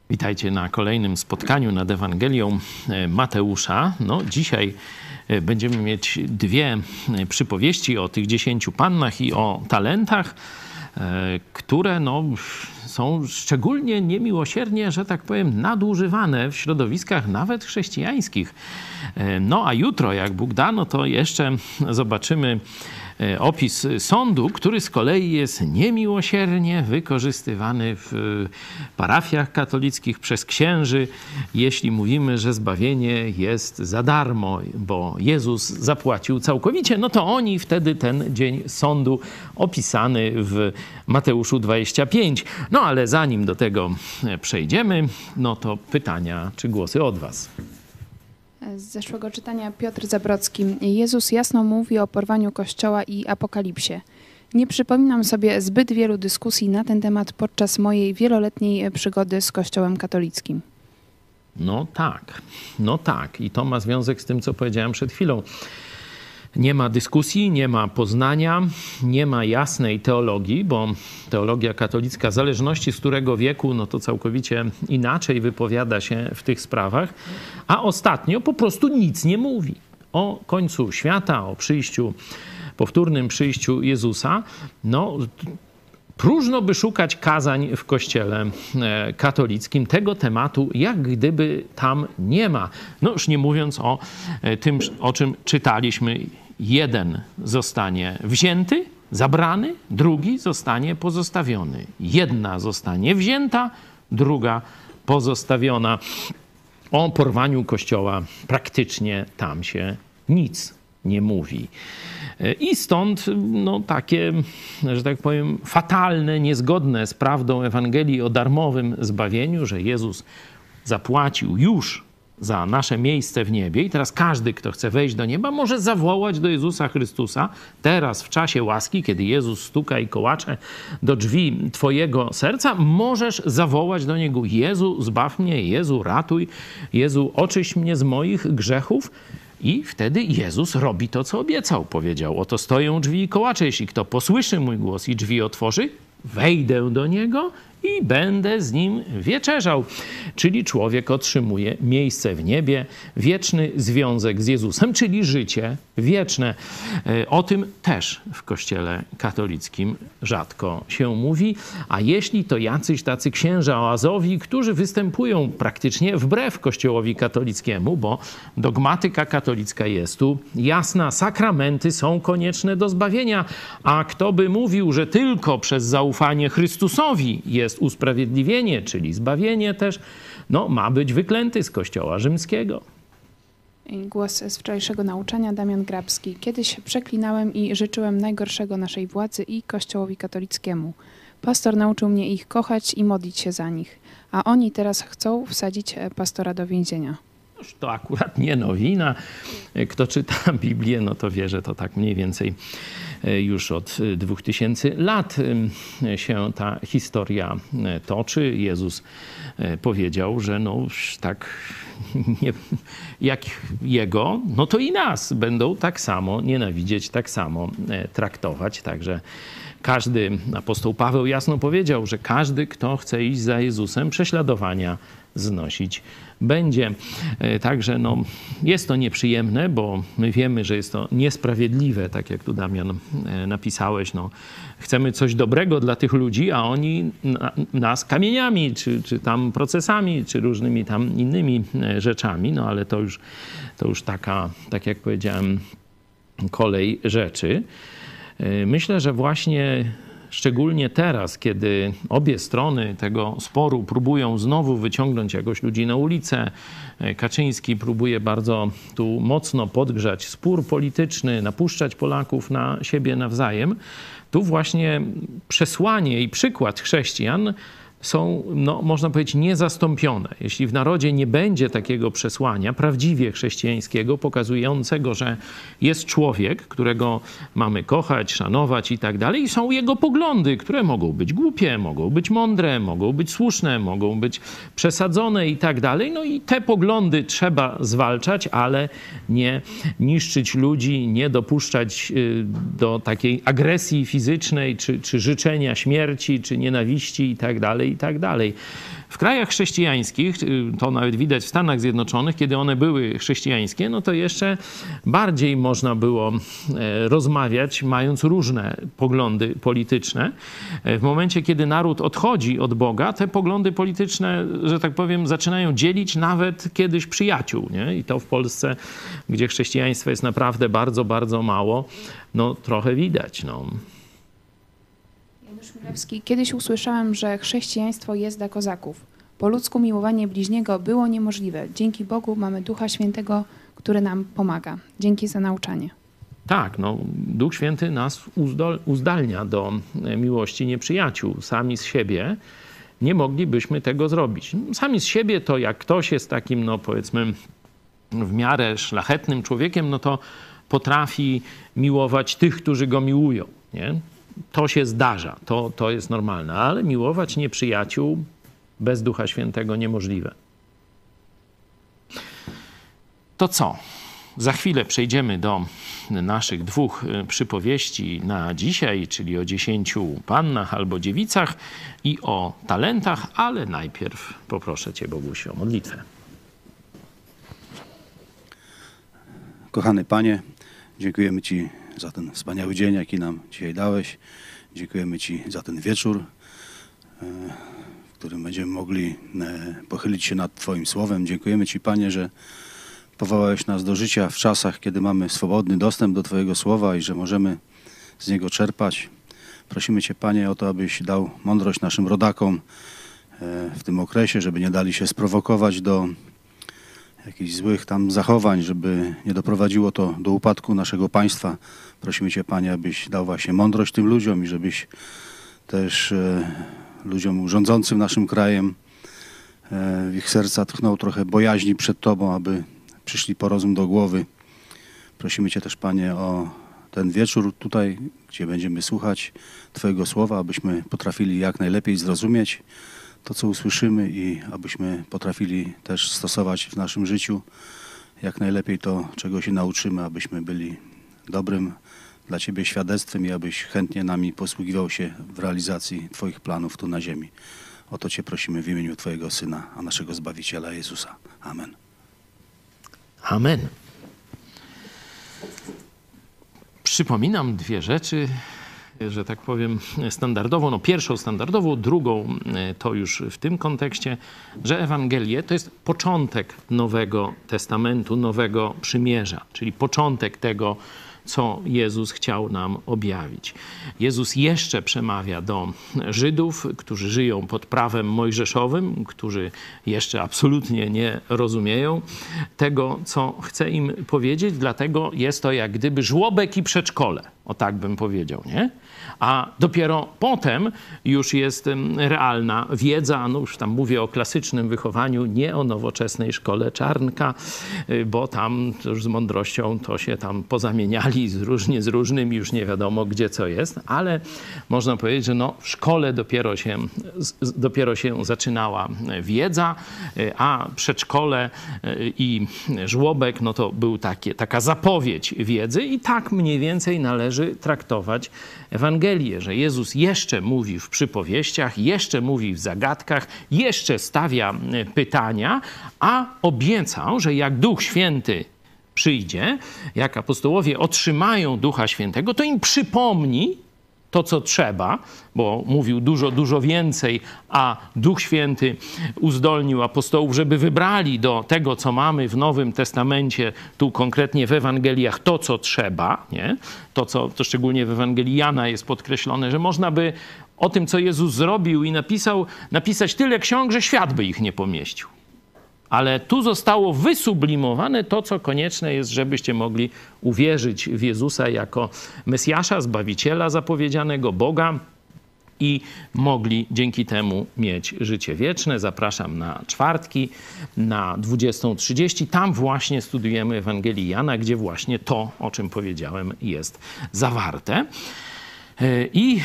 Witajcie na kolejnym spotkaniu nad Ewangelią Mateusza. Dzisiaj będziemy mieć dwie przypowieści o tych 10 pannach i o talentach, które są szczególnie niemiłosiernie, że tak powiem, nadużywane w środowiskach nawet chrześcijańskich. A jutro, jak Bóg da, to jeszcze zobaczymy opis sądu, który z kolei jest niemiłosiernie wykorzystywany w parafiach katolickich przez księży, jeśli mówimy, że zbawienie jest za darmo, bo Jezus zapłacił całkowicie, to oni wtedy ten dzień sądu opisany w Mateuszu 25. Ale zanim do tego przejdziemy, to pytania czy głosy od was. Z zeszłego czytania Piotr Zabrocki. Jezus jasno mówi o porwaniu Kościoła i apokalipsie. Nie przypominam sobie zbyt wielu dyskusji na ten temat podczas mojej wieloletniej przygody z Kościołem katolickim. Tak. I to ma związek z tym, co powiedziałem przed chwilą. Nie ma dyskusji, nie ma poznania, nie ma jasnej teologii, bo teologia katolicka, w zależności z którego wieku, to całkowicie inaczej wypowiada się w tych sprawach, a ostatnio po prostu nic nie mówi o końcu świata, o powtórnym przyjściu Jezusa. Próżno by szukać kazań w Kościele katolickim tego tematu, jak gdyby tam nie ma. Już nie mówiąc o tym, o czym czytaliśmy. Jeden zostanie wzięty, zabrany, drugi zostanie pozostawiony. Jedna zostanie wzięta, druga pozostawiona. O porwaniu Kościoła praktycznie tam się nic nie mówi. I stąd takie, że tak powiem, fatalne, niezgodne z prawdą Ewangelii o darmowym zbawieniu, że Jezus zapłacił już za nasze miejsce w niebie i teraz każdy, kto chce wejść do nieba, może zawołać do Jezusa Chrystusa teraz w czasie łaski, kiedy Jezus stuka i kołacze do drzwi twojego serca, możesz zawołać do Niego: Jezu, zbaw mnie, Jezu, ratuj, Jezu, oczyść mnie z moich grzechów. I wtedy Jezus robi to, co obiecał. Powiedział: oto stoję u drzwi i kołaczę. Jeśli kto posłyszy mój głos i drzwi otworzy, wejdę do niego i będę z nim wieczerzał. Czyli człowiek otrzymuje miejsce w niebie, wieczny związek z Jezusem, czyli życie wieczne. O tym też w Kościele katolickim rzadko się mówi. A jeśli to jacyś tacy księża oazowi, którzy występują praktycznie wbrew Kościołowi katolickiemu, bo dogmatyka katolicka jest tu jasna, sakramenty są konieczne do zbawienia, a kto by mówił, że tylko przez zaufanie Chrystusowi jest usprawiedliwienie, czyli zbawienie też, ma być wyklęty z Kościoła rzymskiego. Głos z wczorajszego nauczania, Damian Grabski. Kiedyś przeklinałem i życzyłem najgorszego naszej władzy i Kościołowi katolickiemu. Pastor nauczył mnie ich kochać i modlić się za nich, a oni teraz chcą wsadzić pastora do więzienia. To akurat nie nowina. Kto czyta Biblię, to wie, że to tak mniej więcej już od 2000 lat się ta historia toczy. Jezus powiedział, że tak jak Jego, to i nas będą tak samo nienawidzieć, tak samo traktować. Także apostoł Paweł jasno powiedział, że każdy, kto chce iść za Jezusem, prześladowania znosić będzie. Także jest to nieprzyjemne, bo my wiemy, że jest to niesprawiedliwe, tak jak tu Damian napisałeś. Chcemy coś dobrego dla tych ludzi, a oni nas kamieniami, czy tam procesami, czy różnymi tam innymi rzeczami. Ale to już taka, tak jak powiedziałem, kolej rzeczy. Myślę, że właśnie szczególnie teraz, kiedy obie strony tego sporu próbują znowu wyciągnąć jakoś ludzi na ulicę, Kaczyński próbuje bardzo tu mocno podgrzać spór polityczny, napuszczać Polaków na siebie nawzajem, tu właśnie przesłanie i przykład chrześcijan są, można powiedzieć, niezastąpione. Jeśli w narodzie nie będzie takiego przesłania prawdziwie chrześcijańskiego, pokazującego, że jest człowiek, którego mamy kochać, szanować i tak dalej, i są jego poglądy, które mogą być głupie, mogą być mądre, mogą być słuszne, mogą być przesadzone i tak dalej. I te poglądy trzeba zwalczać, ale nie niszczyć ludzi, nie dopuszczać do takiej agresji fizycznej, czy życzenia śmierci, czy nienawiści i tak dalej. dalej, i tak dalej. W krajach chrześcijańskich, to nawet widać w Stanach Zjednoczonych, kiedy one były chrześcijańskie, no to jeszcze bardziej można było rozmawiać, mając różne poglądy polityczne. W momencie, kiedy naród odchodzi od Boga, te poglądy polityczne, że tak powiem, zaczynają dzielić nawet kiedyś przyjaciół, nie? I to w Polsce, gdzie chrześcijaństwa jest naprawdę bardzo, bardzo mało, no trochę widać, no. Janusz Milewski, kiedyś usłyszałem, że chrześcijaństwo jest dla kozaków. Po ludzku miłowanie bliźniego było niemożliwe. Dzięki Bogu mamy Ducha Świętego, który nam pomaga. Dzięki za nauczanie. Tak, no, Duch Święty nas uzdalnia do miłości nieprzyjaciół. Sami z siebie nie moglibyśmy tego zrobić. Sami z siebie to jak ktoś jest takim, no powiedzmy, w miarę szlachetnym człowiekiem, no to potrafi miłować tych, którzy go miłują, nie? To się zdarza, to jest normalne, ale miłować nieprzyjaciół bez Ducha Świętego niemożliwe. To co? Za chwilę przejdziemy do naszych dwóch przypowieści na dzisiaj, czyli o 10 pannach albo dziewicach i o talentach, ale najpierw poproszę Cię, Bogusiu, o modlitwę. Kochany Panie, dziękujemy Ci za ten wspaniały dzień, jaki nam dzisiaj dałeś. Dziękujemy Ci za ten wieczór, w którym będziemy mogli pochylić się nad Twoim Słowem. Dziękujemy Ci, Panie, że powołałeś nas do życia w czasach, kiedy mamy swobodny dostęp do Twojego Słowa i że możemy z niego czerpać. Prosimy Cię, Panie, o to, abyś dał mądrość naszym rodakom w tym okresie, żeby nie dali się sprowokować do jakichś złych tam zachowań, żeby nie doprowadziło to do upadku naszego państwa. Prosimy Cię, Panie, abyś dał właśnie mądrość tym ludziom i żebyś też ludziom rządzącym naszym krajem w ich serca tchnął trochę bojaźni przed Tobą, aby przyszli po rozum do głowy. Prosimy Cię też, Panie, o ten wieczór tutaj, gdzie będziemy słuchać Twojego słowa, abyśmy potrafili jak najlepiej zrozumieć to, co usłyszymy i abyśmy potrafili też stosować w naszym życiu jak najlepiej to, czego się nauczymy, abyśmy byli dobrym dla Ciebie świadectwem i abyś chętnie nami posługiwał się w realizacji Twoich planów tu na ziemi. O to Cię prosimy w imieniu Twojego Syna, a naszego Zbawiciela Jezusa. Amen. Amen. Przypominam dwie rzeczy, że tak powiem, standardowo, no pierwszą standardową, drugą to już w tym kontekście, że Ewangelie to jest początek Nowego Testamentu, Nowego Przymierza, czyli początek tego, co Jezus chciał nam objawić. Jezus jeszcze przemawia do Żydów, którzy żyją pod prawem mojżeszowym, którzy jeszcze absolutnie nie rozumieją tego, co chce im powiedzieć, dlatego jest to jak gdyby żłobek i przedszkole, o tak bym powiedział, nie? A dopiero potem już jest realna wiedza, no już tam mówię o klasycznym wychowaniu, nie o nowoczesnej szkole Czarnka, bo tam już z mądrością to się tam pozamieniali różnie z różnym, już nie wiadomo gdzie co jest, ale można powiedzieć, że no w szkole dopiero się zaczynała wiedza, a przedszkole i żłobek, no to był taka zapowiedź wiedzy i tak mniej więcej należy traktować Ewangelię, że Jezus jeszcze mówi w przypowieściach, jeszcze mówi w zagadkach, jeszcze stawia pytania, a obiecał, że jak Duch Święty przyjdzie, jak apostołowie otrzymają Ducha Świętego, to im przypomni to, co trzeba, bo mówił dużo więcej, a Duch Święty uzdolnił apostołów, żeby wybrali do tego, co mamy w Nowym Testamencie, tu konkretnie w Ewangeliach, to, co trzeba, nie? To szczególnie w Ewangelii Jana jest podkreślone, że można by o tym, co Jezus zrobił i napisać tyle ksiąg, że świat by ich nie pomieścił. Ale tu zostało wysublimowane to, co konieczne jest, żebyście mogli uwierzyć w Jezusa jako Mesjasza, Zbawiciela zapowiedzianego, Boga i mogli dzięki temu mieć życie wieczne. Zapraszam na czwartki, na 20:30. Tam właśnie studiujemy Ewangelię Jana, gdzie właśnie to, o czym powiedziałem, jest zawarte. I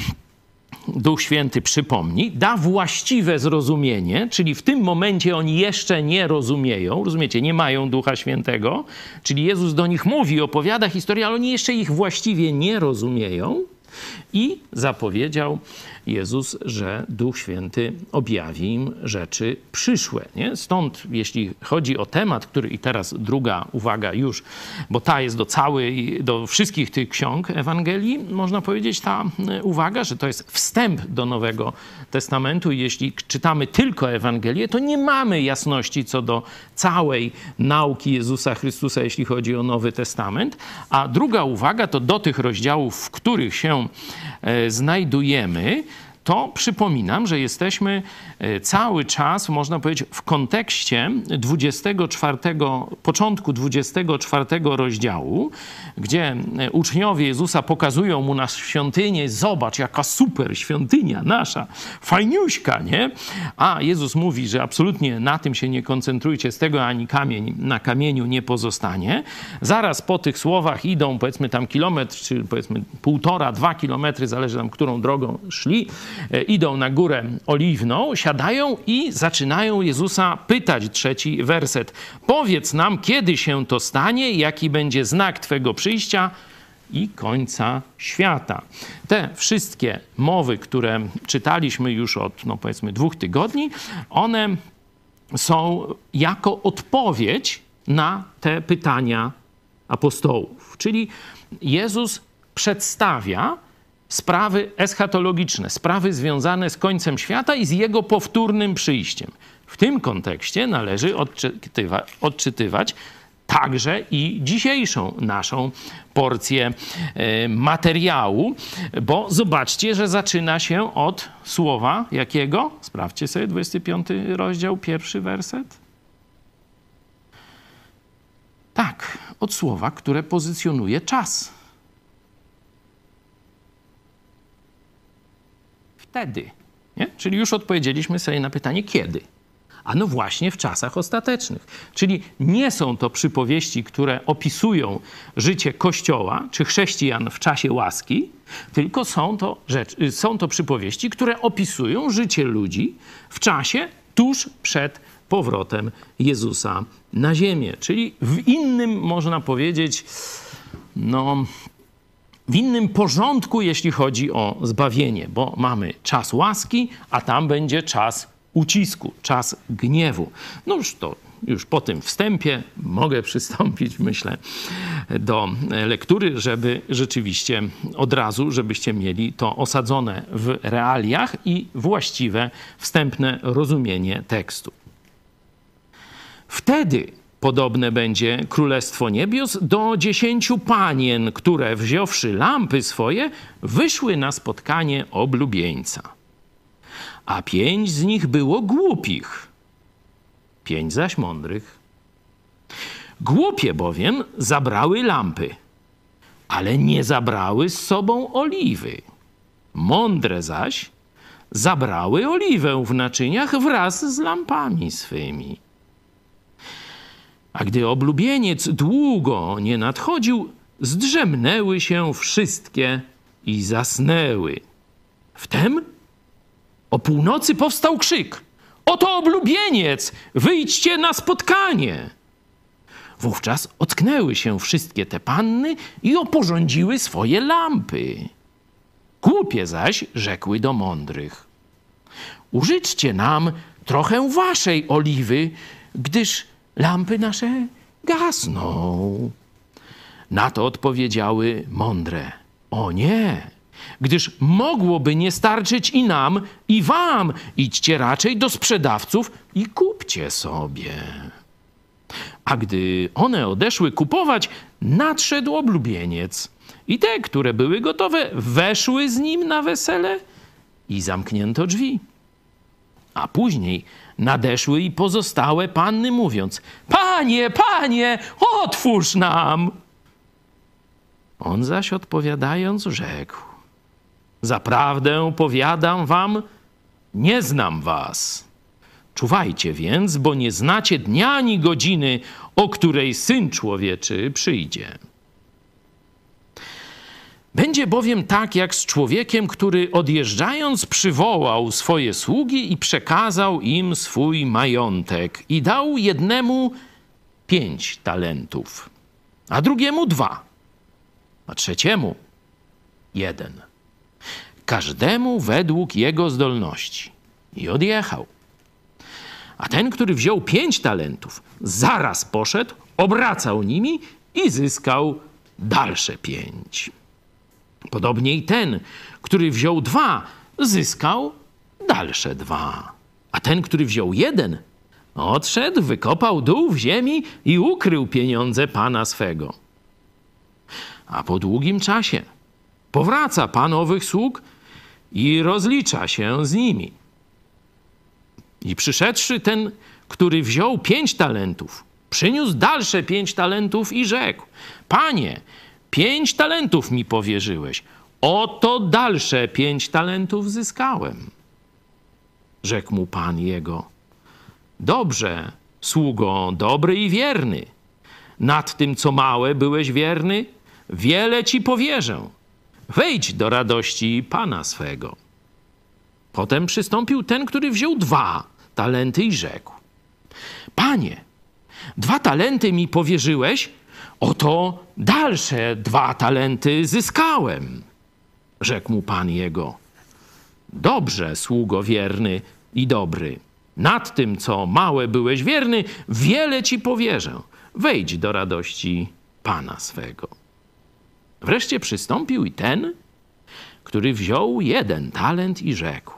Duch Święty przypomni, da właściwe zrozumienie, czyli w tym momencie oni jeszcze nie rozumieją, rozumiecie, nie mają Ducha Świętego, czyli Jezus do nich mówi, opowiada historię, ale oni jeszcze ich właściwie nie rozumieją, I zapowiedział Jezus, że Duch Święty objawi im rzeczy przyszłe. Nie? Stąd, jeśli chodzi o temat, który i teraz druga uwaga już, bo ta jest do wszystkich tych ksiąg Ewangelii, można powiedzieć ta uwaga, że to jest wstęp do Nowego Testamentu. I jeśli czytamy tylko Ewangelię, to nie mamy jasności co do całej nauki Jezusa Chrystusa, jeśli chodzi o Nowy Testament. A druga uwaga to do tych rozdziałów, w których się znajdujemy, to przypominam, że jesteśmy cały czas, można powiedzieć, w kontekście początku 24 rozdziału, gdzie uczniowie Jezusa pokazują mu na świątynię. Zobacz, jaka super świątynia nasza, fajniuśka, nie? A Jezus mówi, że absolutnie na tym się nie koncentrujcie, z tego ani kamień na kamieniu nie pozostanie. Zaraz po tych słowach idą, powiedzmy tam kilometr, czy powiedzmy 1,5–2 kilometry, zależy tam, którą drogą szli, idą na Górę Oliwną, siadają i zaczynają Jezusa pytać. 3 werset. Powiedz nam, kiedy się to stanie, jaki będzie znak Twego przyjścia i końca świata. Te wszystkie mowy, które czytaliśmy już od, powiedzmy, 2 tygodni, one są jako odpowiedź na te pytania apostołów. Czyli Jezus przedstawia sprawy eschatologiczne, sprawy związane z końcem świata i z jego powtórnym przyjściem. W tym kontekście należy odczytywać także i dzisiejszą naszą porcję materiału, bo zobaczcie, że zaczyna się od słowa jakiego? Sprawdźcie sobie 25 rozdział, 1 werset. Tak, od słowa, które pozycjonuje czas. Wtedy. Nie? Czyli już odpowiedzieliśmy sobie na pytanie, kiedy. A no właśnie w czasach ostatecznych. Czyli nie są to przypowieści, które opisują życie Kościoła czy chrześcijan w czasie łaski, tylko są to przypowieści, które opisują życie ludzi w czasie tuż przed powrotem Jezusa na ziemię. Czyli w innym, można powiedzieć, w innym porządku, jeśli chodzi o zbawienie, bo mamy czas łaski, a tam będzie czas ucisku, czas gniewu. Już po tym wstępie mogę przystąpić, myślę, do lektury, żeby rzeczywiście od razu, żebyście mieli to osadzone w realiach i właściwe wstępne rozumienie tekstu. Wtedy podobne będzie Królestwo Niebios do 10 panien, które wziąwszy lampy swoje, wyszły na spotkanie oblubieńca. A 5 z nich było głupich, 5 zaś mądrych. Głupie bowiem zabrały lampy, ale nie zabrały z sobą oliwy. Mądre zaś zabrały oliwę w naczyniach wraz z lampami swymi. A gdy oblubieniec długo nie nadchodził, zdrzemnęły się wszystkie i zasnęły. Wtem o północy powstał krzyk: oto oblubieniec, wyjdźcie na spotkanie! Wówczas ocknęły się wszystkie te panny i oporządziły swoje lampy. Głupie zaś rzekły do mądrych: użyczcie nam trochę waszej oliwy, gdyż lampy nasze gasną. Na to odpowiedziały mądre: o nie, gdyż mogłoby nie starczyć i nam, i wam. Idźcie raczej do sprzedawców i kupcie sobie. A gdy one odeszły kupować, nadszedł oblubieniec. I te, które były gotowe, weszły z nim na wesele i zamknięto drzwi. A później nadeszły i pozostałe panny, mówiąc: Panie, Panie, otwórz nam! On zaś odpowiadając rzekł: zaprawdę powiadam wam, nie znam was. Czuwajcie więc, bo nie znacie dnia ani godziny, o której Syn Człowieczy przyjdzie. Będzie bowiem tak, jak z człowiekiem, który odjeżdżając przywołał swoje sługi i przekazał im swój majątek i dał jednemu 5 talentów, a drugiemu 2, a trzeciemu 1, każdemu według jego zdolności. I odjechał. A ten, który wziął 5 talentów, zaraz poszedł, obracał nimi i zyskał dalsze 5. Podobnie i ten, który wziął 2, zyskał dalsze 2. A ten, który wziął 1, odszedł, wykopał dół w ziemi i ukrył pieniądze pana swego. A po długim czasie powraca pan owych sług i rozlicza się z nimi. I przyszedłszy ten, który wziął 5 talentów, przyniósł dalsze 5 talentów i rzekł: Panie, 5 talentów mi powierzyłeś, oto dalsze 5 talentów zyskałem. Rzekł mu pan jego: Dobrze, sługo dobry i wierny. Nad tym, co małe byłeś wierny, wiele ci powierzę. Wejdź do radości pana swego. Potem przystąpił ten, który wziął 2 talenty i rzekł: Panie, 2 talenty mi powierzyłeś, oto dalsze 2 talenty zyskałem. Rzekł mu pan jego: Dobrze, sługo wierny i dobry. Nad tym, co małe byłeś wierny, wiele ci powierzę. Wejdź do radości pana swego. Wreszcie przystąpił i ten, który wziął 1 talent i rzekł: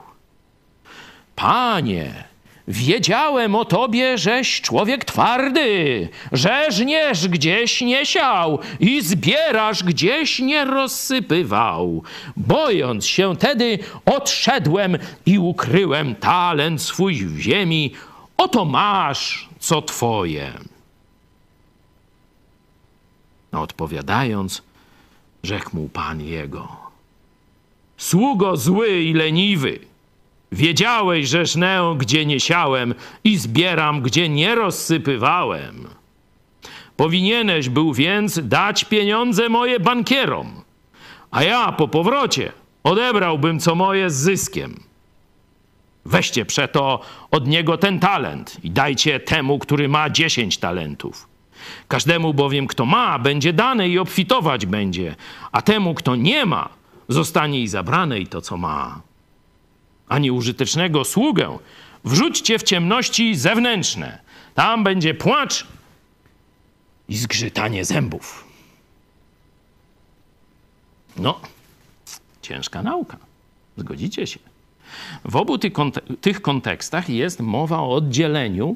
Panie, wiedziałem o tobie, żeś człowiek twardy, że żniesz gdzieś nie siał i zbierasz gdzieś nie rozsypywał. Bojąc się tedy, odszedłem i ukryłem talent swój w ziemi. Oto masz, co twoje. Odpowiadając, rzekł mu pan jego: Sługo zły i leniwy, wiedziałeś, że żnę, gdzie nie siałem i zbieram, gdzie nie rozsypywałem. Powinieneś był więc dać pieniądze moje bankierom, a ja po powrocie odebrałbym co moje z zyskiem. Weźcie przeto od niego ten talent i dajcie temu, który ma 10 talentów. Każdemu bowiem, kto ma, będzie dane i obfitować będzie, a temu, kto nie ma, zostanie i zabrane i to, co ma. A nieużytecznego sługę wrzućcie w ciemności zewnętrzne. Tam będzie płacz i zgrzytanie zębów. No, ciężka nauka. Zgodzicie się? W obu tych kontekstach jest mowa o oddzieleniu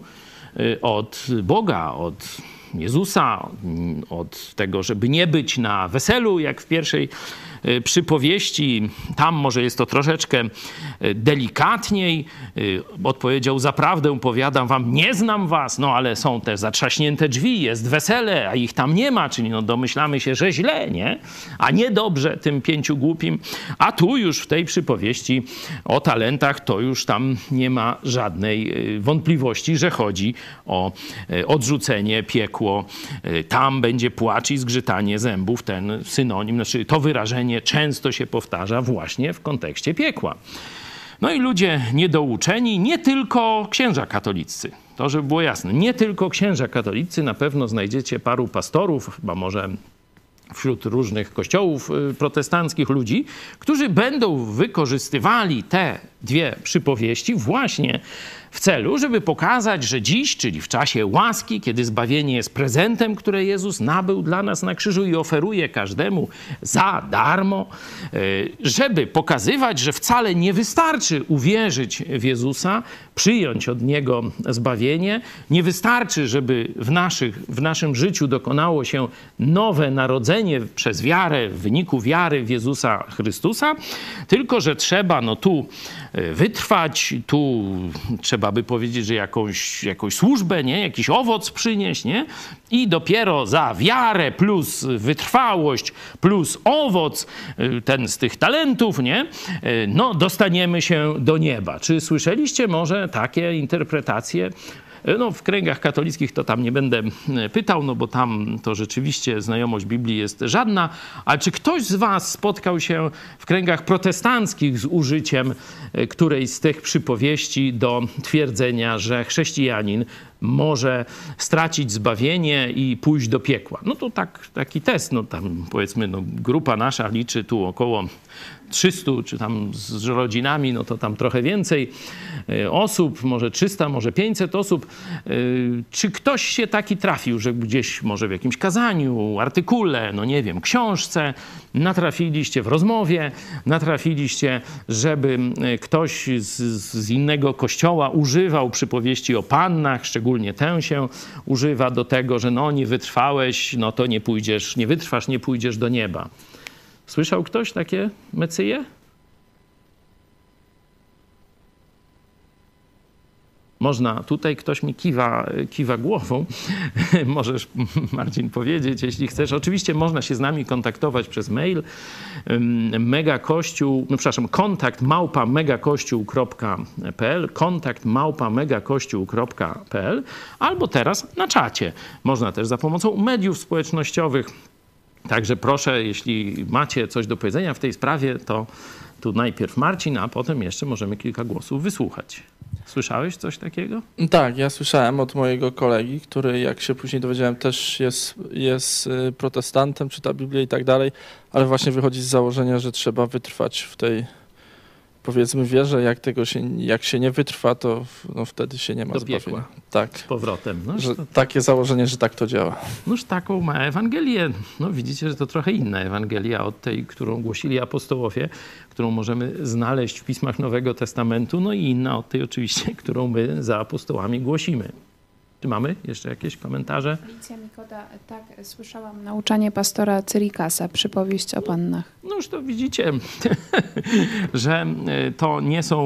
od Boga, od Jezusa, od tego, żeby nie być na weselu, jak w pierwszej przypowieści. Tam może jest to troszeczkę delikatniej. Odpowiedział: zaprawdę powiadam wam, nie znam was, no ale są te zatrzaśnięte drzwi, jest wesele, a ich tam nie ma, czyli no domyślamy się, że źle, nie? A nie dobrze tym 5 głupim. A tu już w tej przypowieści o talentach to już tam nie ma żadnej wątpliwości, że chodzi o odrzucenie, piekło. Tam będzie płacz i zgrzytanie zębów. Ten synonim, znaczy to wyrażenie często się powtarza właśnie w kontekście piekła. No i ludzie niedouczeni, nie tylko księża katoliccy. To, żeby było jasne, nie tylko księża katolicy, na pewno znajdziecie paru pastorów, chyba może wśród różnych kościołów protestanckich ludzi, którzy będą wykorzystywali te 2 przypowieści właśnie w celu, żeby pokazać, że dziś, czyli w czasie łaski, kiedy zbawienie jest prezentem, które Jezus nabył dla nas na krzyżu i oferuje każdemu za darmo, żeby pokazywać, że wcale nie wystarczy uwierzyć w Jezusa, przyjąć od Niego zbawienie. Nie wystarczy, żeby w naszym życiu dokonało się nowe narodzenie przez wiarę, w wyniku wiary w Jezusa Chrystusa, tylko że trzeba tu wytrwać, tu trzeba by powiedzieć, że jakąś służbę, nie? Jakiś owoc przynieść, nie? I dopiero za wiarę plus wytrwałość plus owoc, ten z tych talentów, nie? No, dostaniemy się do nieba. Czy słyszeliście może takie interpretacje? No, w kręgach katolickich to tam nie będę pytał, no bo tam to rzeczywiście znajomość Biblii jest żadna. Ale czy ktoś z was spotkał się w kręgach protestanckich z użyciem którejś z tych przypowieści do twierdzenia, że chrześcijanin może stracić zbawienie i pójść do piekła. No to taki test, no tam powiedzmy, no grupa nasza liczy tu około 300, czy tam z rodzinami, no to tam trochę więcej osób, może 300, może 500 osób. Czy ktoś się taki trafił, że gdzieś może w jakimś kazaniu, artykule, no nie wiem, książce, natrafiliście w rozmowie, natrafiliście, żeby ktoś z innego kościoła używał przypowieści o pannach, szczególnie tę się używa do tego, że no nie wytrwałeś, no to nie pójdziesz, nie wytrwasz, nie pójdziesz do nieba. Słyszał ktoś takie mecyje? Można, tutaj ktoś mi kiwa głową. Możesz, Marcin, powiedzieć, jeśli chcesz. Oczywiście można się z nami kontaktować przez mail kontakt@megakościół.pl albo teraz na czacie. Można też za pomocą mediów społecznościowych. Także proszę, jeśli macie coś do powiedzenia w tej sprawie, to tu najpierw Marcin, a potem jeszcze możemy kilka głosów wysłuchać. Słyszałeś coś takiego? Tak, ja słyszałem od mojego kolegi, który, jak się później dowiedziałem, też jest protestantem, czyta Biblię i tak dalej, ale właśnie wychodzi z założenia, że trzeba wytrwać w tej, powiedzmy, wierze. Jak się nie wytrwa, to no, wtedy się nie ma zbawienia. Tak. Z powrotem. No, takie założenie, że tak to działa. Noż taką ma Ewangelię. No widzicie, że to trochę inna Ewangelia od tej, którą głosili apostołowie, którą możemy znaleźć w pismach Nowego Testamentu, no i inna od tej oczywiście, którą my za apostołami głosimy. Czy mamy jeszcze jakieś komentarze? Alicja Mikoda, tak, słyszałam nauczanie pastora Cyrikasa, przypowieść o pannach. No już to widzicie, że to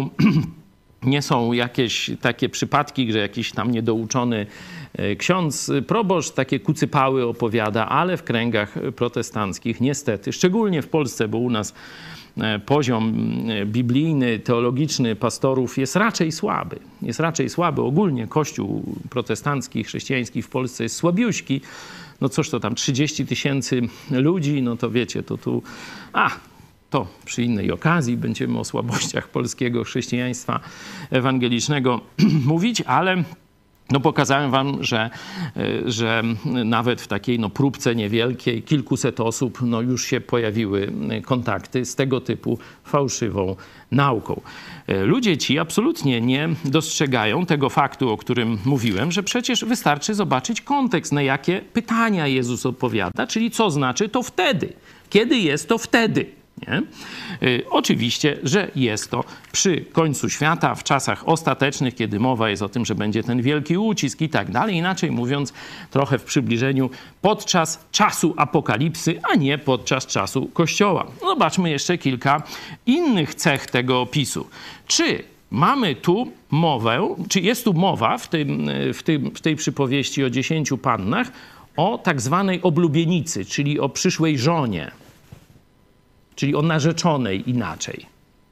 nie są jakieś takie przypadki, że jakiś tam niedouczony ksiądz, proboszcz takie kucypały opowiada, ale w kręgach protestanckich niestety, szczególnie w Polsce, bo u nas poziom biblijny, teologiczny pastorów jest raczej słaby. Jest raczej słaby. Ogólnie Kościół protestancki, chrześcijański w Polsce jest słabiuśki. No cóż to tam, 30 000 ludzi, no to wiecie, to tu... To przy innej okazji będziemy o słabościach polskiego chrześcijaństwa ewangelicznego mówić, ale no pokazałem wam, że nawet w takiej no próbce niewielkiej, kilkuset osób, no już się pojawiły kontakty z tego typu fałszywą nauką. Ludzie ci absolutnie nie dostrzegają tego faktu, o którym mówiłem, że przecież wystarczy zobaczyć kontekst, na jakie pytania Jezus odpowiada, czyli co znaczy to wtedy. Kiedy jest to wtedy? Nie? Oczywiście, że jest to przy końcu świata, w czasach ostatecznych, kiedy mowa jest o tym, że będzie ten wielki ucisk i tak dalej. Inaczej mówiąc, trochę w przybliżeniu podczas czasu apokalipsy, a nie podczas czasu Kościoła. Zobaczmy jeszcze kilka innych cech tego opisu. Czy mamy tu mowę, czy jest tu mowa w tej przypowieści o 10 pannach o tak zwanej oblubienicy, czyli o przyszłej żonie, czyli o narzeczonej inaczej.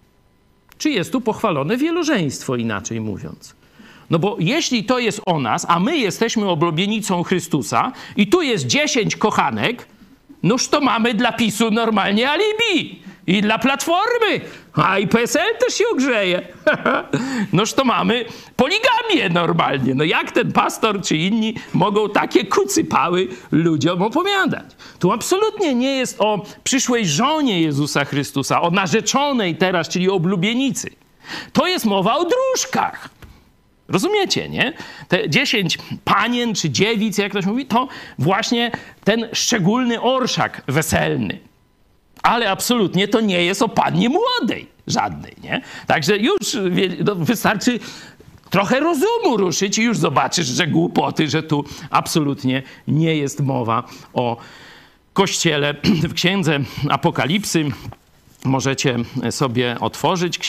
Czy jest tu pochwalone wielożeństwo, inaczej mówiąc? No bo jeśli to jest o nas, a my jesteśmy oblubienicą Chrystusa i tu jest 10 kochanek, noż to mamy dla PiS-u normalnie alibi. I dla Platformy. A i PSL też się ogrzeje. Noż to mamy poligamię normalnie. No jak ten pastor czy inni mogą takie kucypały ludziom opowiadać? Tu absolutnie nie jest o przyszłej żonie Jezusa Chrystusa, o narzeczonej teraz, czyli oblubienicy. To jest mowa o dróżkach. Rozumiecie, nie? Te 10 panien czy dziewic, jak ktoś mówi, to właśnie ten szczególny orszak weselny. Ale absolutnie to nie jest o pannie młodej żadnej, nie? Także już no, wystarczy trochę rozumu ruszyć i już zobaczysz, że głupoty, że tu absolutnie nie jest mowa o Kościele. W Księdze Apokalipsy możecie sobie otworzyć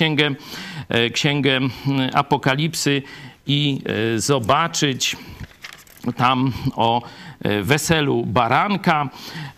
Księgę Apokalipsy i zobaczyć tam o weselu baranka,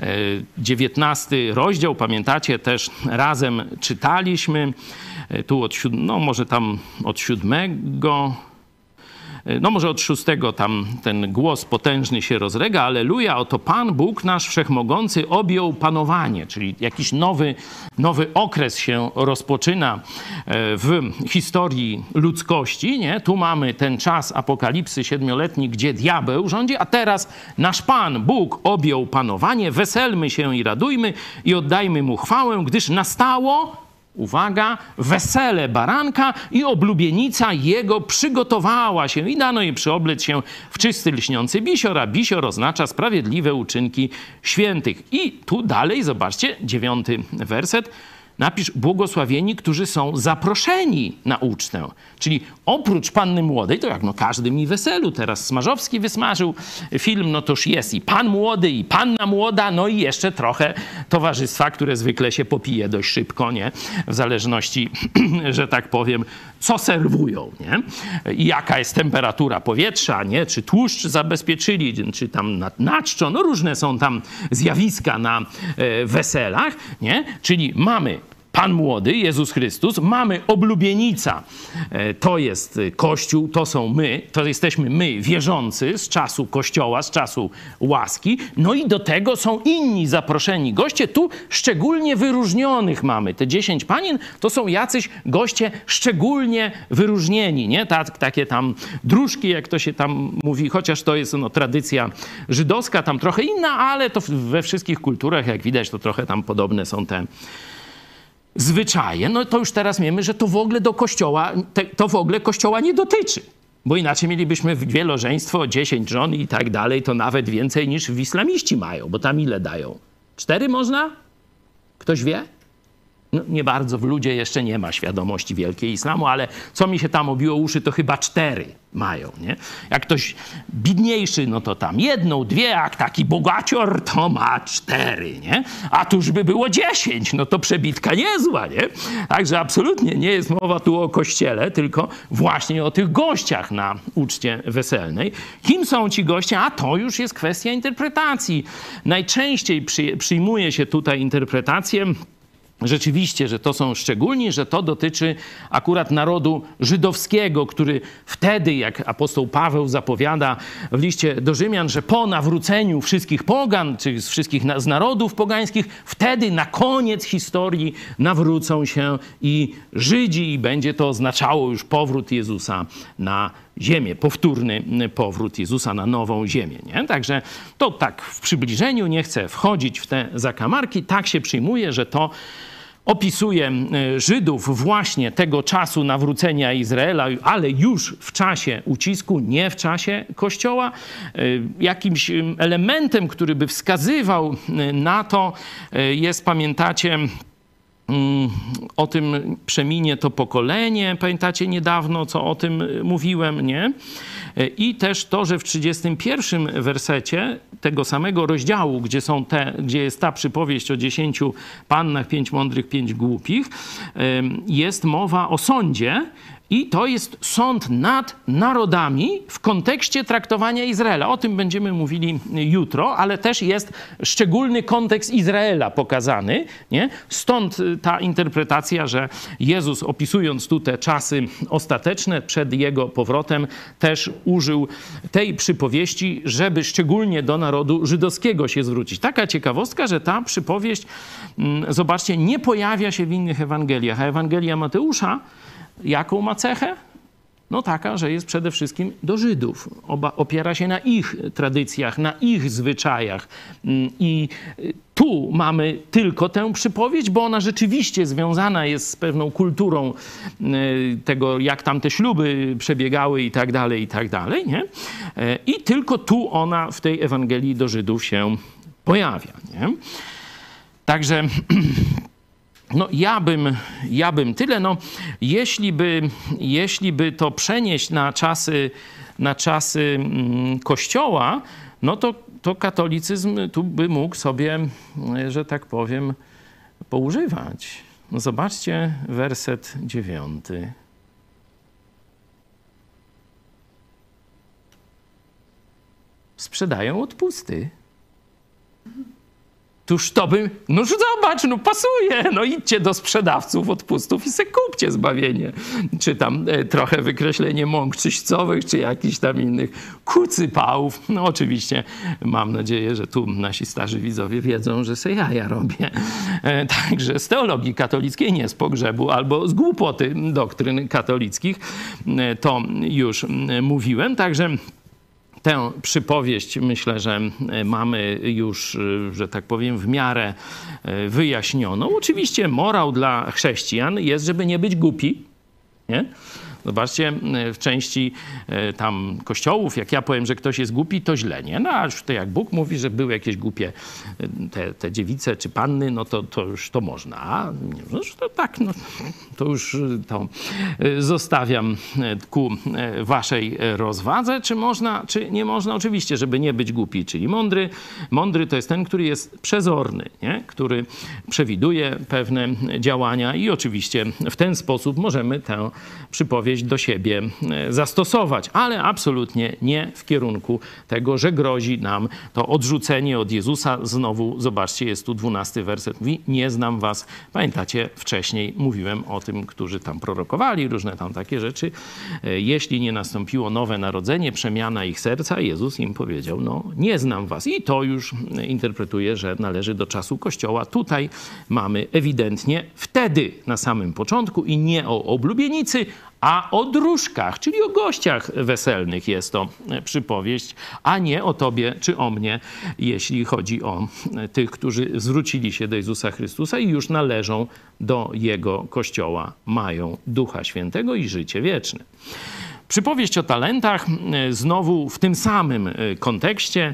19 rozdział, pamiętacie, też razem czytaliśmy, tu może tam od 7 no może od 6 tam ten głos potężny się rozlega, alleluja, oto Pan Bóg nasz Wszechmogący objął panowanie, czyli jakiś nowy okres się rozpoczyna w historii ludzkości, nie? Tu mamy ten czas apokalipsy 7-letni, gdzie diabeł rządzi, a teraz nasz Pan Bóg objął panowanie, weselmy się i radujmy i oddajmy Mu chwałę, gdyż nastało, uwaga, wesele baranka i oblubienica jego przygotowała się i dano jej przyoblec się w czysty lśniący bisior, a bisior oznacza sprawiedliwe uczynki świętych. I tu dalej, zobaczcie, 9 werset, napisz błogosławieni, którzy są zaproszeni na ucztę. Czyli oprócz panny młodej, to jak no każdy mi weselu, teraz Smarzowski wysmażył film, no toż jest i pan młody, i panna młoda, no i jeszcze trochę towarzystwa, które zwykle się popije dość szybko, nie? W zależności, że tak powiem, co serwują, nie? I jaka jest temperatura powietrza, nie? Czy tłuszcz zabezpieczyli, czy tam naczczo, no różne są tam zjawiska na weselach, nie? Czyli mamy Pan Młody, Jezus Chrystus, mamy oblubienica, to jest Kościół, to są my, to jesteśmy my, wierzący z czasu Kościoła, z czasu łaski, no i do tego są inni zaproszeni goście, tu szczególnie wyróżnionych mamy. Te 10 panien to są jacyś goście szczególnie wyróżnieni, nie? Takie tam dróżki, jak to się tam mówi, chociaż to jest no, tradycja żydowska, tam trochę inna, ale to we wszystkich kulturach, jak widać, to trochę tam podobne są te zwyczaje, no to już teraz wiemy, że to w ogóle do Kościoła, to w ogóle Kościoła nie dotyczy. Bo inaczej mielibyśmy wielożeństwo, 10 żon i tak dalej, to nawet więcej niż w islamiści mają, bo tam ile dają? 4 można? Ktoś wie? No, nie bardzo w ludzie jeszcze nie ma świadomości wielkiej islamu, ale co mi się tam obiło uszy, to chyba 4 mają, nie? Jak ktoś biedniejszy, no to tam 1, 2, jak taki bogacior, to ma 4, nie? A tuż by było 10, no to przebitka niezła, nie? Także absolutnie nie jest mowa tu o kościele, tylko właśnie o tych gościach na uczcie weselnej. Kim są ci goście? A to już jest kwestia interpretacji. Najczęściej przyjmuje się tutaj interpretację rzeczywiście, że to są szczególni, że to dotyczy akurat narodu żydowskiego, który wtedy, jak apostoł Paweł zapowiada w liście do Rzymian, że po nawróceniu wszystkich pogan, czy z wszystkich z narodów pogańskich, wtedy na koniec historii nawrócą się i Żydzi i będzie to oznaczało już powrót Jezusa na ziemię, powtórny powrót Jezusa na nową ziemię. Nie? Także to tak w przybliżeniu, nie chcę wchodzić w te zakamarki, tak się przyjmuje, że to opisuje Żydów właśnie tego czasu nawrócenia Izraela, ale już w czasie ucisku, nie w czasie Kościoła. Jakimś elementem, który by wskazywał na to jest, pamiętacie, o tym przeminie to pokolenie. Pamiętacie niedawno, co o tym mówiłem, nie? I też to, że w 31 wersecie tego samego rozdziału, gdzie jest ta przypowieść o 10 pannach, 5 mądrych, 5 głupich, jest mowa o sądzie. I to jest sąd nad narodami w kontekście traktowania Izraela. O tym będziemy mówili jutro, ale też jest szczególny kontekst Izraela pokazany. Nie? Stąd ta interpretacja, że Jezus, opisując tu te czasy ostateczne przed Jego powrotem, też użył tej przypowieści, żeby szczególnie do narodu żydowskiego się zwrócić. Taka ciekawostka, że ta przypowieść, zobaczcie, nie pojawia się w innych Ewangeliach, a Ewangelia Mateusza jaką ma cechę? No taka, że jest przede wszystkim do Żydów. Opiera się na ich tradycjach, na ich zwyczajach. I tu mamy tylko tę przypowieść, bo ona rzeczywiście związana jest z pewną kulturą tego, jak tam te śluby przebiegały i tak dalej, nie? I tylko tu ona w tej Ewangelii do Żydów się pojawia, nie? Także no ja bym tyle. No, jeśli by to przenieść na czasy Kościoła, no to katolicyzm tu by mógł sobie, że tak powiem, poużywać. No zobaczcie werset 9. Sprzedają odpusty. Tuż to by, no zobacz, no pasuje, no idźcie do sprzedawców odpustów i se kupcie zbawienie. Czy tam trochę wykreślenie mąk czyścowych, czy jakichś tam innych kucypałów. No oczywiście mam nadzieję, że tu nasi starzy widzowie wiedzą, że se ja robię. Także z teologii katolickiej, nie z pogrzebu, albo z głupoty doktryn katolickich, to już mówiłem. Także tę przypowieść myślę, że mamy już, że tak powiem, w miarę wyjaśnioną. Oczywiście morał dla chrześcijan jest, żeby nie być głupi, nie? Zobaczcie, w części tam kościołów, jak ja powiem, że ktoś jest głupi, to źle, nie? No a już to jak Bóg mówi, że były jakieś głupie te dziewice czy panny, no to już to można. A no, to tak, no to już to zostawiam ku waszej rozwadze. Czy można, czy nie można? Oczywiście, żeby nie być głupi, czyli mądry. Mądry to jest ten, który jest przezorny, nie? Który przewiduje pewne działania i oczywiście w ten sposób możemy tę przypowieść do siebie zastosować, ale absolutnie nie w kierunku tego, że grozi nam to odrzucenie od Jezusa. Znowu, zobaczcie, jest tu 12 werset. Mówi, nie znam was. Pamiętacie, wcześniej mówiłem o tym, którzy tam prorokowali, różne tam takie rzeczy. Jeśli nie nastąpiło nowe narodzenie, przemiana ich serca, Jezus im powiedział, no nie znam was. I to już interpretuje, że należy do czasu Kościoła. Tutaj mamy ewidentnie wtedy na samym początku i nie o oblubienicy, a o dróżkach, czyli o gościach weselnych jest to przypowieść, a nie o tobie czy o mnie, jeśli chodzi o tych, którzy zwrócili się do Jezusa Chrystusa i już należą do Jego Kościoła, mają Ducha Świętego i życie wieczne. Przypowieść o talentach znowu w tym samym kontekście.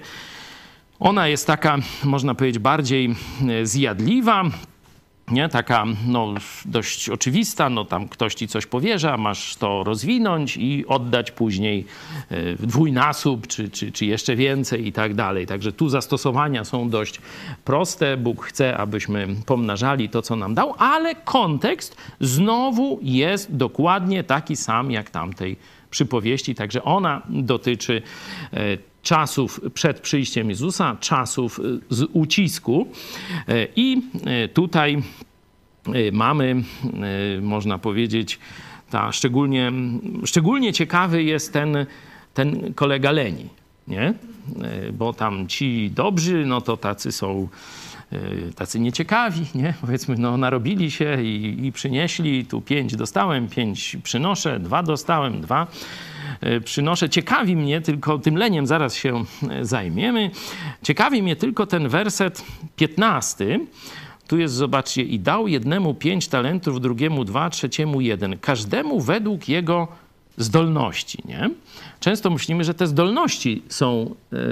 Ona jest taka, można powiedzieć, bardziej zjadliwa, nie? Taka no, dość oczywista, no tam ktoś ci coś powierza, masz to rozwinąć i oddać później w dwójnasób, czy jeszcze więcej i tak dalej. Także tu zastosowania są dość proste. Bóg chce, abyśmy pomnażali to, co nam dał, ale kontekst znowu jest dokładnie taki sam jak tamtej przypowieści. Także ona dotyczy czasów przed przyjściem Jezusa, czasów z ucisku. I tutaj mamy, można powiedzieć, szczególnie ciekawy jest ten kolega Leni, nie? Bo tam ci dobrzy, no to tacy są tacy nieciekawi, nie? Powiedzmy, no narobili się i przynieśli, tu 5 dostałem, 5 przynoszę, 2 dostałem, 2 przynoszę. Ciekawi mnie tylko, tym leniem zaraz się zajmiemy, ciekawi mnie tylko ten werset 15. Tu jest, zobaczcie, i dał jednemu 5 talentów, drugiemu 2, trzeciemu 1. Każdemu według jego zdolności, nie? Często myślimy, że te zdolności są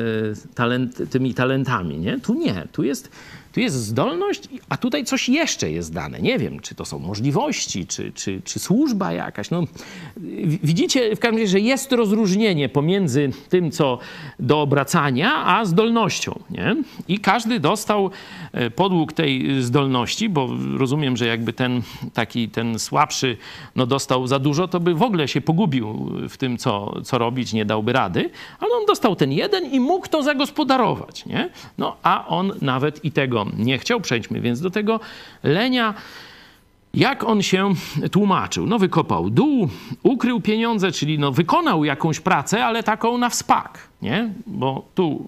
tymi talentami, nie? Tu nie. Tu jest zdolność, a tutaj coś jeszcze jest dane. Nie wiem, czy to są możliwości, czy służba jakaś. No, widzicie w każdym razie, że jest rozróżnienie pomiędzy tym, co do obracania, a zdolnością, nie? I każdy dostał podług tej zdolności, bo rozumiem, że jakby ten słabszy no, dostał za dużo, to by w ogóle się pogubił w tym, co robić, nie dałby rady. Ale on dostał ten jeden i mógł to zagospodarować, nie? No, a on nawet i tego nie chciał. Przejdźmy więc do tego lenia. Jak on się tłumaczył? No wykopał dół, ukrył pieniądze, czyli no wykonał jakąś pracę, ale taką na wspak, nie? Bo tu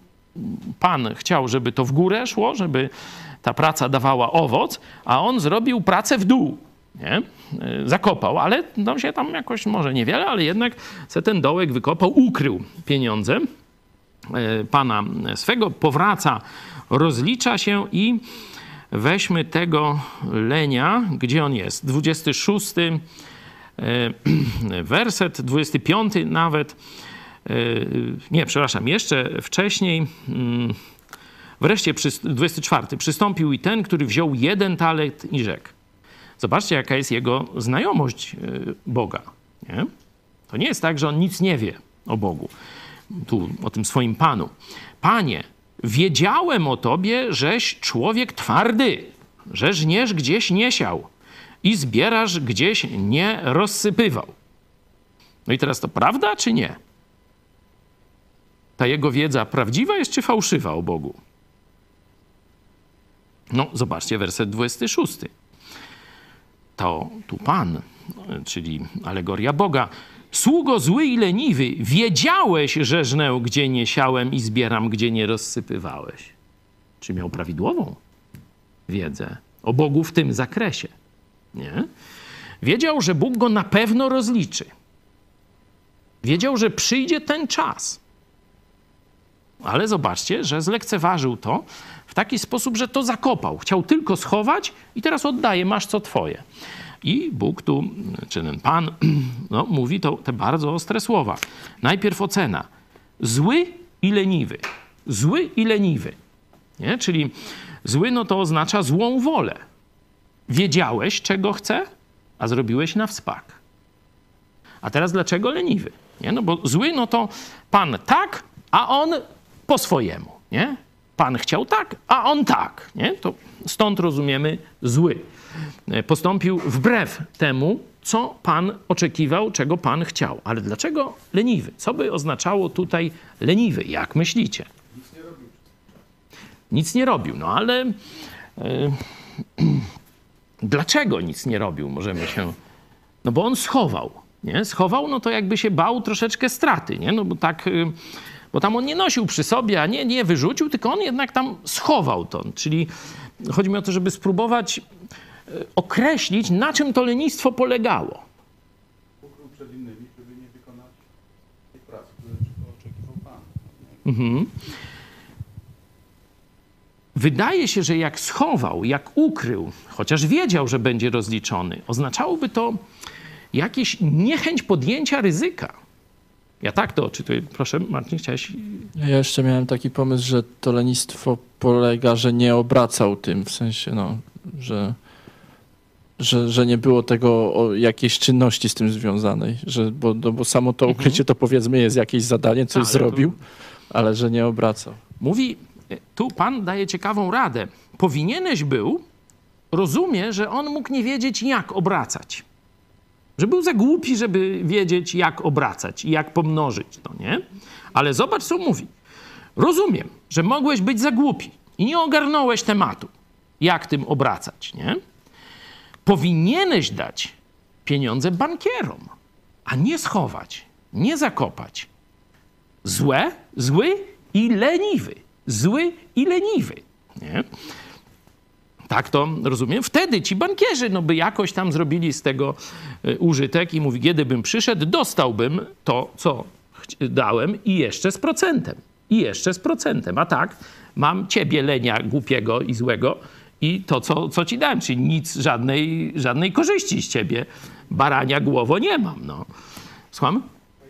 Pan chciał, żeby to w górę szło, żeby ta praca dawała owoc, a on zrobił pracę w dół, nie? Zakopał, ale no się tam jakoś, może niewiele, ale jednak se ten dołek wykopał, ukrył pieniądze Pana swego, powraca, rozlicza się i weźmy tego lenia, gdzie on jest? 26 werset, 25 nawet, nie, przepraszam, jeszcze wcześniej, wreszcie 24. Przystąpił i ten, który wziął 1 talent i rzekł. Zobaczcie, jaka jest jego znajomość Boga, nie? To nie jest tak, że on nic nie wie o Bogu, tu o tym swoim Panu. Panie, wiedziałem o tobie, żeś człowiek twardy, że żniesz gdzieś nie siał i zbierasz gdzieś nie rozsypywał. No i teraz to prawda czy nie? Ta jego wiedza prawdziwa jest czy fałszywa o Bogu? No, zobaczcie werset 26. To tu Pan, czyli alegoria Boga. Sługo zły i leniwy, wiedziałeś, że żnę, gdzie nie siałem i zbieram, gdzie nie rozsypywałeś. Czy miał prawidłową wiedzę o Bogu w tym zakresie? Nie? Wiedział, że Bóg go na pewno rozliczy. Wiedział, że przyjdzie ten czas. Ale zobaczcie, że zlekceważył to w taki sposób, że to zakopał. Chciał tylko schować i teraz oddaje, masz co twoje. I Bóg tu, czy ten Pan, no, mówi te bardzo ostre słowa. Najpierw ocena. Zły i leniwy. Zły i leniwy. Nie? Czyli zły, no to oznacza złą wolę. Wiedziałeś, czego chce, a zrobiłeś na wspak. A teraz dlaczego leniwy? Nie? No bo zły, no to Pan tak, a on po swojemu. Nie? Pan chciał tak, a on tak. Nie? To stąd rozumiemy zły. Postąpił wbrew temu, co Pan oczekiwał, czego Pan chciał. Ale dlaczego leniwy? Co by oznaczało tutaj leniwy? Jak myślicie? Nic nie robił. Nic nie robił. No ale dlaczego nic nie robił? Możemy się... No bo on schował. Nie? Schował, no to jakby się bał troszeczkę straty. Nie? No bo tak... Bo tam on nie nosił przy sobie, a nie wyrzucił, tylko on jednak tam schował to. Czyli chodzi mi o to, żeby spróbować określić, na czym to lenistwo polegało. Ukrył przed innymi, żeby nie wykonać tej pracy, której oczekiwał Pan. Mhm. Wydaje się, że jak schował, jak ukrył, chociaż wiedział, że będzie rozliczony, oznaczałoby to jakieś niechęć podjęcia ryzyka. Ja tak to odczytuję. Proszę, Marcin, chciałeś... Ja jeszcze miałem taki pomysł, że to lenistwo polega, że nie obracał tym, w sensie, no, że nie było tego jakiejś czynności z tym związanej, bo samo to ukrycie to powiedzmy jest jakieś zadanie, coś zrobił, ale że nie obracał. Mówi, tu Pan daje ciekawą radę. Powinieneś był, rozumie, że on mógł nie wiedzieć, jak obracać. Że był za głupi, żeby wiedzieć, jak obracać i jak pomnożyć to, nie? Ale zobacz, co mówi. Rozumiem, że mogłeś być za głupi i nie ogarnąłeś tematu, jak tym obracać, nie? Powinieneś dać pieniądze bankierom, a nie schować, nie zakopać. Zły i leniwy. Zły i leniwy, nie? Tak to rozumiem. Wtedy ci bankierzy by jakoś tam zrobili z tego użytek i mówi, kiedy bym przyszedł, dostałbym to, co dałem i jeszcze z procentem. I jeszcze z procentem. A tak, mam ciebie, lenia, głupiego i złego i to, co ci dałem. Czyli nic, żadnej korzyści z ciebie, barania głowo, nie mam. No. Słucham?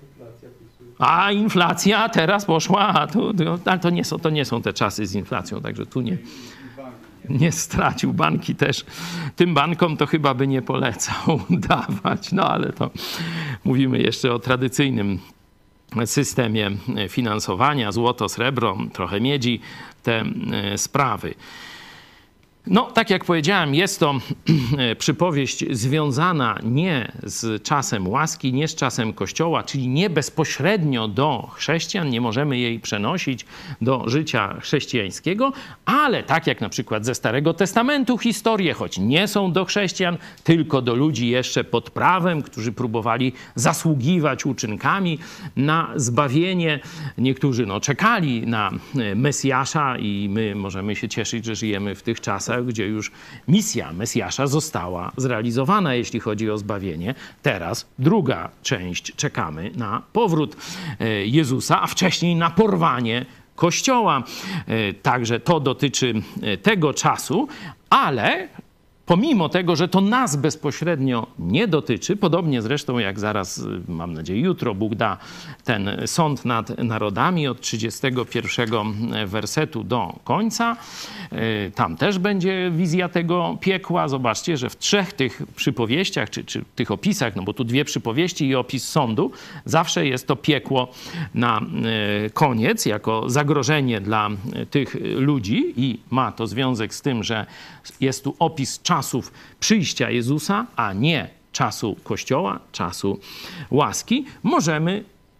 A inflacja teraz poszła. To nie są te czasy z inflacją, także tu nie stracił. Banki też. Tym bankom to chyba by nie polecał dawać. No ale to mówimy jeszcze o tradycyjnym systemie finansowania. Złoto, srebro, trochę miedzi, te sprawy. No, tak jak powiedziałem, jest to przypowieść związana nie z czasem łaski, nie z czasem Kościoła, czyli nie bezpośrednio do chrześcijan, nie możemy jej przenosić do życia chrześcijańskiego, ale tak jak na przykład ze Starego Testamentu historie, choć nie są do chrześcijan, tylko do ludzi jeszcze pod prawem, którzy próbowali zasługiwać uczynkami na zbawienie. Niektórzy czekali na Mesjasza i my możemy się cieszyć, że żyjemy w tych czasach, gdzie już misja Mesjasza została zrealizowana, jeśli chodzi o zbawienie. Teraz druga część, czekamy na powrót Jezusa, a wcześniej na porwanie Kościoła. Także to dotyczy tego czasu, ale pomimo tego, że to nas bezpośrednio nie dotyczy, podobnie zresztą jak zaraz, mam nadzieję, jutro Bóg da ten sąd nad narodami od 31 wersetu do końca. Tam też będzie wizja tego piekła. Zobaczcie, że w trzech tych przypowieściach, czy tych opisach, no bo tu dwie przypowieści i opis sądu, zawsze jest to piekło na koniec, jako zagrożenie dla tych ludzi i ma to związek z tym, że jest tu opis czasów przyjścia Jezusa, a nie czasu Kościoła, czasu łaski. Możemy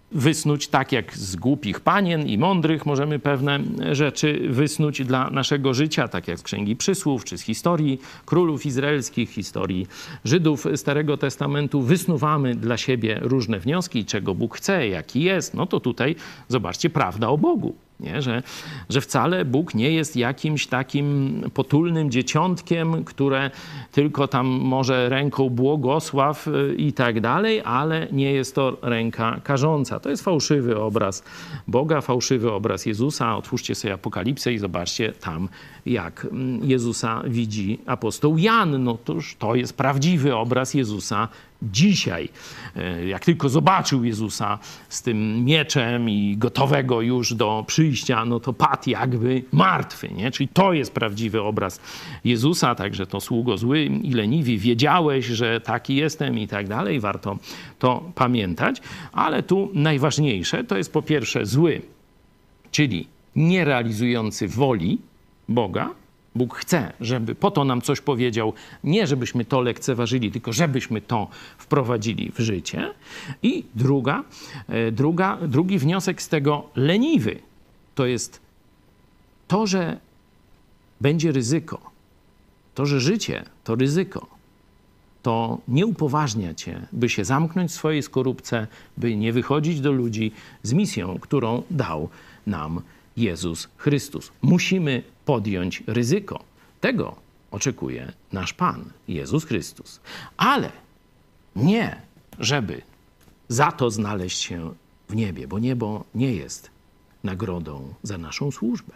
wysnuć, tak jak z głupich panien i mądrych możemy pewne rzeczy wysnuć dla naszego życia, tak jak z Księgi Przysłów, czy z historii królów izraelskich, historii Żydów Starego Testamentu. Wysnuwamy dla siebie różne wnioski, czego Bóg chce, jaki jest. No to tutaj zobaczcie, prawda o Bogu. Nie? Że wcale Bóg nie jest jakimś takim potulnym dzieciątkiem, które tylko tam może ręką błogosław i tak dalej, ale nie jest to ręka karząca. To jest fałszywy obraz Boga, fałszywy obraz Jezusa. Otwórzcie sobie Apokalipsę i zobaczcie tam, jak Jezusa widzi apostoł Jan. No toż to jest prawdziwy obraz Jezusa dzisiaj. Jak tylko zobaczył Jezusa z tym mieczem i gotowego już do przyjścia, no to padł jakby martwy, nie? Czyli to jest prawdziwy obraz Jezusa, także to sługo zły i leniwi, wiedziałeś, że taki jestem i tak dalej, warto to pamiętać, ale tu najważniejsze to jest po pierwsze zły, czyli nierealizujący woli Boga. Bóg chce, żeby po to nam coś powiedział, nie żebyśmy to lekceważyli, tylko żebyśmy to wprowadzili w życie. I drugi wniosek z tego leniwy, to jest to, że będzie ryzyko. To, że życie to ryzyko, to nie upoważnia cię, by się zamknąć w swojej skorupce, by nie wychodzić do ludzi z misją, którą dał nam Jezus Chrystus. Musimy podjąć ryzyko. Tego oczekuje nasz Pan, Jezus Chrystus. Ale nie, żeby za to znaleźć się w niebie, bo niebo nie jest nagrodą za naszą służbę.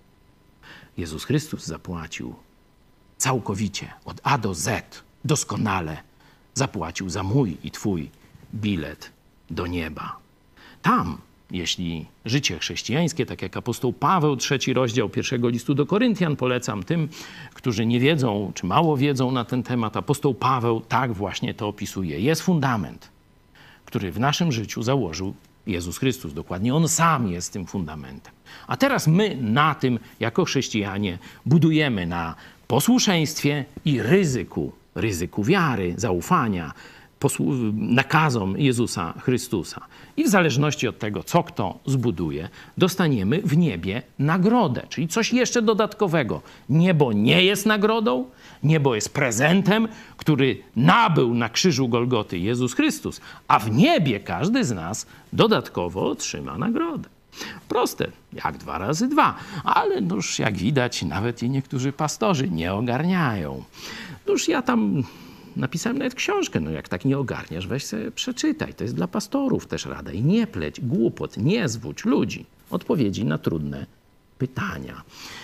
Jezus Chrystus zapłacił całkowicie, od A do Z, doskonale zapłacił za mój i twój bilet do nieba. Tam, jeśli życie chrześcijańskie, tak jak apostoł Paweł, 3 rozdział 1 listu do Koryntian, polecam tym, którzy nie wiedzą, czy mało wiedzą na ten temat, apostoł Paweł tak właśnie to opisuje. Jest fundament, który w naszym życiu założył Jezus Chrystus. Dokładnie On sam jest tym fundamentem. A teraz my na tym, jako chrześcijanie, budujemy na posłuszeństwie i ryzyku wiary, zaufania, nakazom Jezusa Chrystusa. I w zależności od tego, co kto zbuduje, dostaniemy w niebie nagrodę, czyli coś jeszcze dodatkowego. Niebo nie jest nagrodą, niebo jest prezentem, który nabył na krzyżu Golgoty Jezus Chrystus, a w niebie każdy z nas dodatkowo otrzyma nagrodę. Proste, jak 2 razy 2, ale już jak widać, nawet i niektórzy pastorzy nie ogarniają. Już ja tam napisałem nawet książkę, no jak tak nie ogarniasz, weź sobie przeczytaj. To jest dla pastorów też rada. I nie pleć głupot, nie zwódź ludzi odpowiedzi na trudne pytania.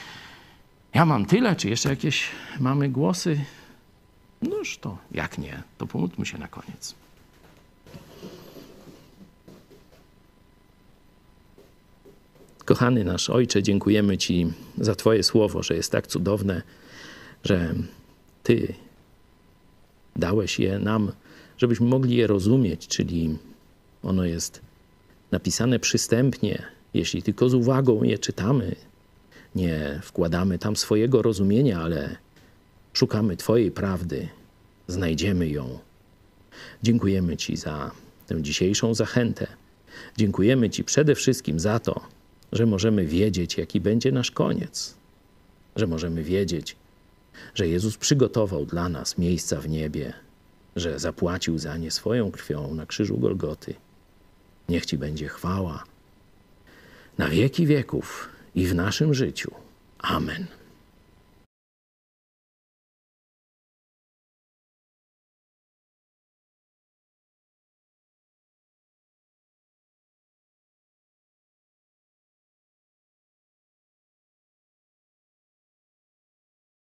Ja mam tyle, czy jeszcze jakieś mamy głosy? Noż to jak nie, to pomódlmy się na koniec. Kochany nasz Ojcze, dziękujemy Ci za Twoje słowo, że jest tak cudowne, że Ty dałeś je nam, żebyśmy mogli je rozumieć, czyli ono jest napisane przystępnie. Jeśli tylko z uwagą je czytamy, nie wkładamy tam swojego rozumienia, ale szukamy Twojej prawdy, znajdziemy ją. Dziękujemy Ci za tę dzisiejszą zachętę. Dziękujemy Ci przede wszystkim za to, że możemy wiedzieć, jaki będzie nasz koniec. Że możemy wiedzieć, że Jezus przygotował dla nas miejsca w niebie, że zapłacił za nie swoją krwią na krzyżu Golgoty. Niech Ci będzie chwała na wieki wieków i w naszym życiu. Amen.